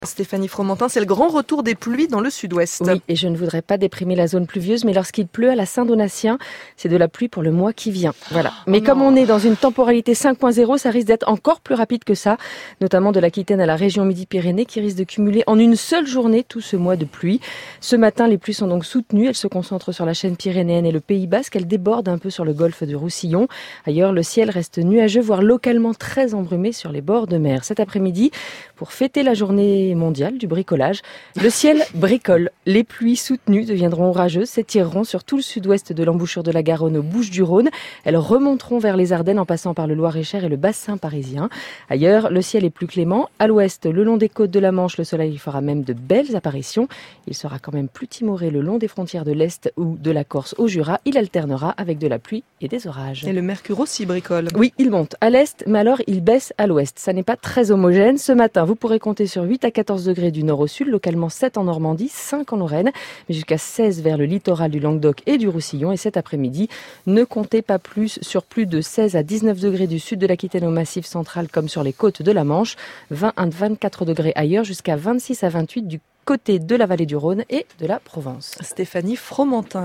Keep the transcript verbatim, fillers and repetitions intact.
Stéphanie Fromentin, c'est le grand retour des pluies dans le sud-ouest. Oui, et je ne voudrais pas déprimer la zone pluvieuse, mais lorsqu'il pleut à la Saint-Donatien, c'est de la pluie pour le mois qui vient. Voilà. Mais oh comme non. on est dans une temporalité cinq point zéro, ça risque d'être encore plus rapide que ça, notamment de l'Aquitaine à la région Midi-Pyrénées, qui risque de cumuler en une seule journée tout ce mois de pluie. Ce matin, les pluies sont donc soutenues. Elles se concentrent sur la chaîne pyrénéenne et le Pays Basque. Elles débordent un peu sur le golfe du Roussillon. Ailleurs, le ciel reste nuageux, voire localement très embrumé sur les bords de mer. Cet après-midi, pour fêter la journée mondiale du bricolage, le ciel bricole. Les pluies soutenues deviendront orageuses, s'étireront sur tout le sud-ouest de l'embouchure de la Garonne aux Bouches-du-Rhône. Elles remonteront vers les Ardennes en passant par le Loir-et-Cher et le bassin parisien. Ailleurs, le ciel est plus clément. À l'ouest, le long des côtes de la Manche, le soleil fera même de belles apparitions. Il sera quand même plus timoré le long des frontières de l'Est ou de la Corse au Jura. Il alternera avec de la pluie et des orages. Et le mercure aussi bricole. Oui, il monte à l'Est, mais alors il baisse à l'Ouest. Ça n'est pas très homogène. Ce matin, vous pourrez compter sur huit à quatorze degrés du nord au sud, localement sept en Normandie, cinq en Lorraine, mais jusqu'à seize vers le littoral du Languedoc et du Roussillon. Et cet après-midi, ne comptez pas plus sur plus de seize à dix-neuf degrés du sud de l'Aquitaine au Massif central comme sur les côtes de la Manche, vingt à vingt-quatre degrés ailleurs, jusqu'à vingt-six à vingt-huit du côté de la vallée du Rhône et de la Provence. Stéphanie Fromentin.